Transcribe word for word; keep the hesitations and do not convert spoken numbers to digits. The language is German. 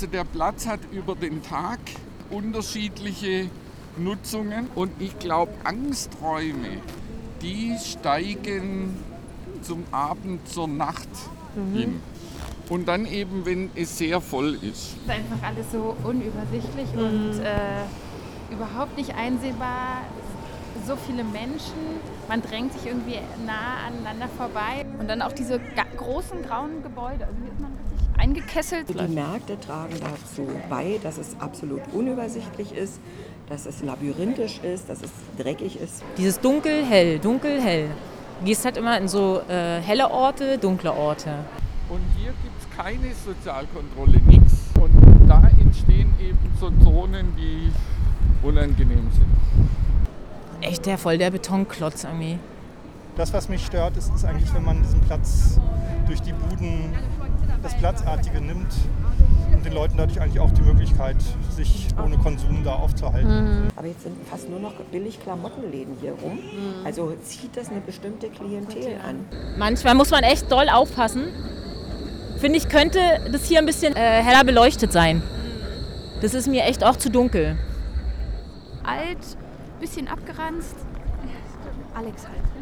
Der Platz hat über den Tag unterschiedliche Nutzungen und ich glaube, Angsträume, die steigen zum Abend, zur Nacht mhm. hin. Und dann eben, wenn es sehr voll ist. Es ist einfach alles so unübersichtlich mhm. und äh, überhaupt nicht einsehbar. So viele Menschen, man drängt sich irgendwie nah aneinander vorbei. Und dann auch diese ga- großen grauen Gebäude, irgendwie ist man richtig eingekesselt. Die Märkte tragen dazu bei, dass es absolut unübersichtlich ist, dass es labyrinthisch ist, dass es dreckig ist. Dieses dunkel, hell, dunkel, hell. Du gehst halt immer in so äh, helle Orte, dunkle Orte. Und hier gibt es keine Sozialkontrolle, nichts. Und da entstehen eben so Zonen, die unangenehm sind. Echt der voll der Betonklotz irgendwie. Das, was mich stört, ist, ist eigentlich, wenn man diesen Platz durch die Buden, das Platzartige nimmt und den Leuten dadurch eigentlich auch die Möglichkeit, sich ohne Konsum da aufzuhalten. Mhm. Aber jetzt sind fast nur noch billig Klamottenläden hier rum. Mhm. Also zieht das eine bestimmte Klientel an. Manchmal muss man echt doll aufpassen. Finde ich, könnte das hier ein bisschen äh, heller beleuchtet sein. Das ist mir echt auch zu dunkel. Alt, bisschen abgeranzt. Alex halt.